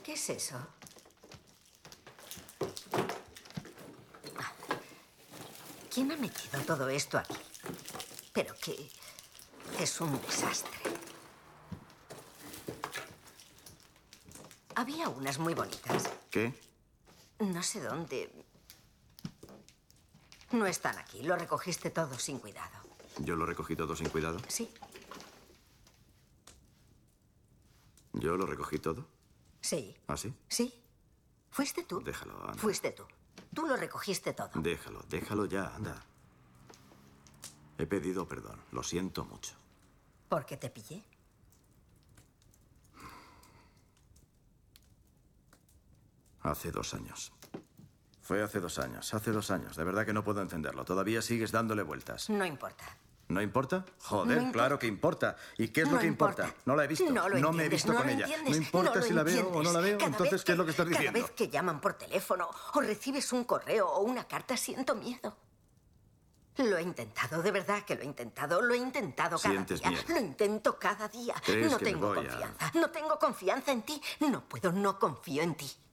¿Qué es eso? ¿Quién ha metido todo esto aquí? Pero que es un desastre. Había unas muy bonitas. ¿Qué? No sé dónde. No están aquí. Lo recogiste todo sin cuidado. ¿Yo lo recogí todo sin cuidado? Sí. ¿Yo lo recogí todo? Sí. ¿Ah, sí? Sí. Fuiste tú. Déjalo, anda. Fuiste tú. Tú lo recogiste todo. Déjalo ya, anda. He pedido perdón. Lo siento mucho. ¿Por qué te pillé? Hace 2 años. Fue hace 2 años. Hace 2 años. De verdad que no puedo entenderlo. Todavía sigues dándole vueltas. No importa. ¿No importa? Joder, No importa. claro que importa. ¿Y qué es lo que importa? No la he visto. No lo No me he entiendes, visto no con lo ella. entiendes, No importa no lo si la veo o no entiendes. la veo. Cada Entonces, vez ¿qué es lo que estás diciendo? Cada vez que llaman por teléfono o recibes un correo o una carta, siento miedo. Lo he intentado, de verdad que lo he intentado. Lo he intentado cada Sientes día. miedo. Lo intento cada día. ¿Crees No que me tengo voy a- confianza. No tengo confianza en ti. No puedo, no confío en ti.